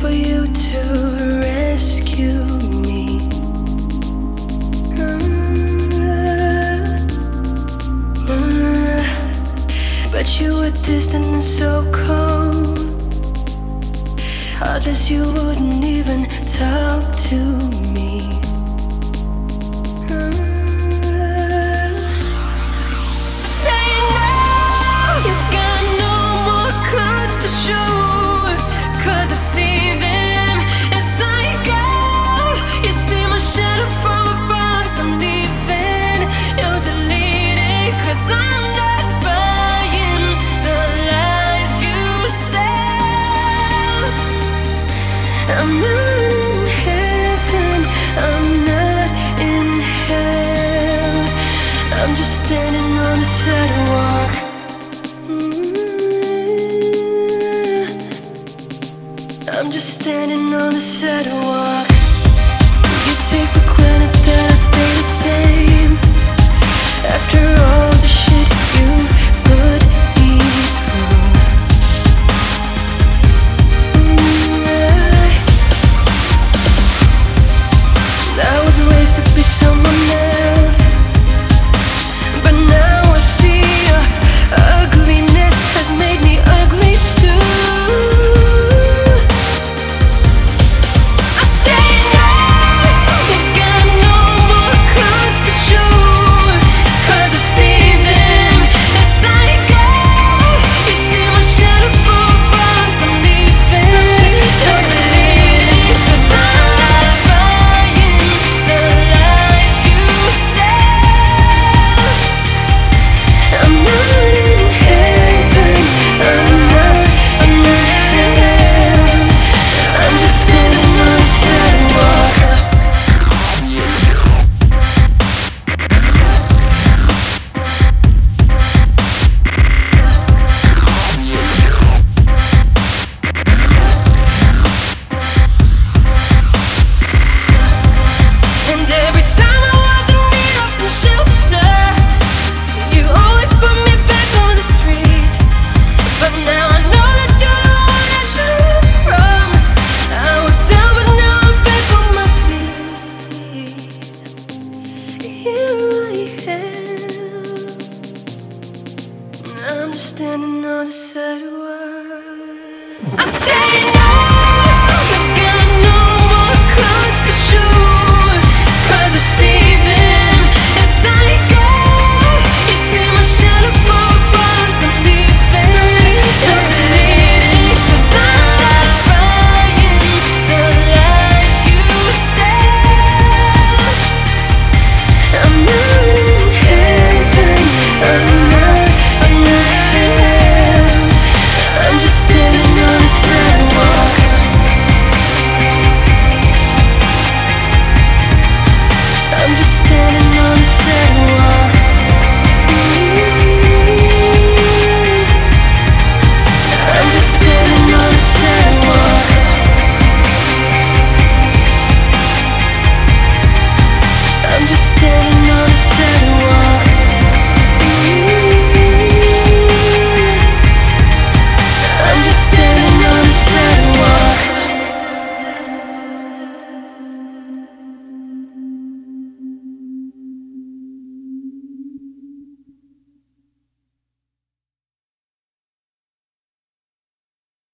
for you to rescue me. But you were distant and so cold. Heartless, you wouldn't even talk to me. Saying now you got no more cards to show, 'cause I've seen them as I go. You see my shadow from afar as I'm leaving. You'll delete it 'cause I'm not buying the lies you sell. I'm not in heaven, I'm not in hell. I'm just standing on the sidewalk. I'm just standing on the sidewalk. You take for granted that I stay the same after all the